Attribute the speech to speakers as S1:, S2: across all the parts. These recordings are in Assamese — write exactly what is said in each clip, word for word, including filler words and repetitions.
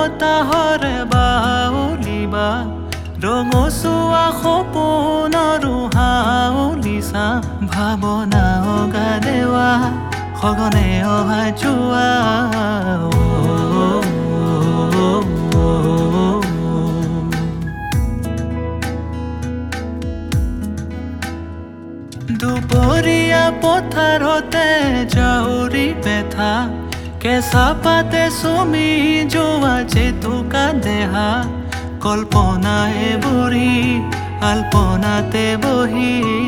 S1: বতাহৰে বাউলিবা ৰঙচুৱা সপোনৰ হাউলিছা ভাৱনা অগা দেৱা সঘনে অহা যোৱা দুপৰীয়া পথাৰতে জাউৰি বেথা কেঁচা পাতে চুমি যোৱা জেতুকা দেহা কল্পনায়ে বুঢ়ী আল্পনাতে বহি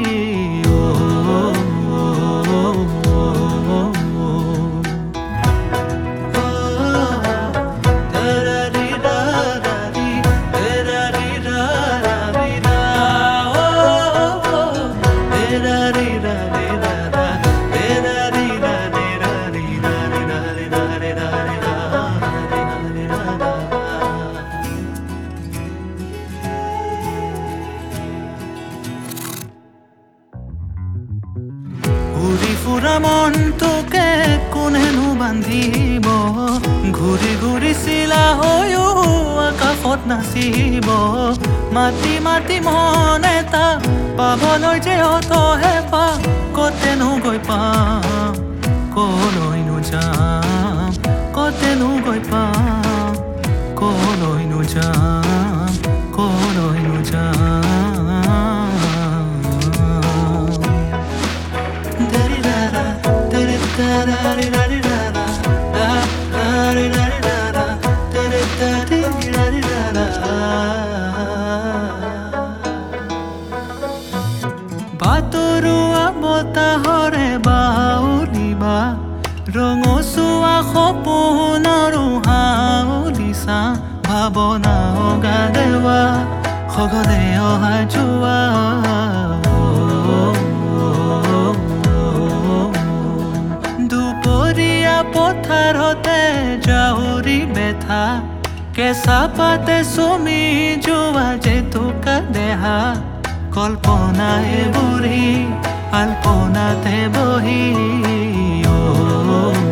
S1: ঘূৰি ফুৰা মনটোকে কোনেনো বান্ধিব ঘূৰি ঘূৰি চিলা হৈও আকাশত নাচিব মাতি মাতি মন এটা পাবলৈ যে অতহে পা কতেনো গৈ পাম কলৈনো যাম কতেনো গৈ পাম কলৈনো যাম কলৈনো যাম বাতৰুৱা বতাহৰে বাউলিবা ৰঙচুৱা সপোনৰ হাউলিছা ভাৱনা অগা দেৱা সঘনে অহা যোৱা দুপৰীয়া পথাৰতে জাউৰি বেথা কেঁচা পাতে চুমি যোৱা জেতুকা দেহা কল্পনায়ে বুঢ়ী আল্পনাতে বহি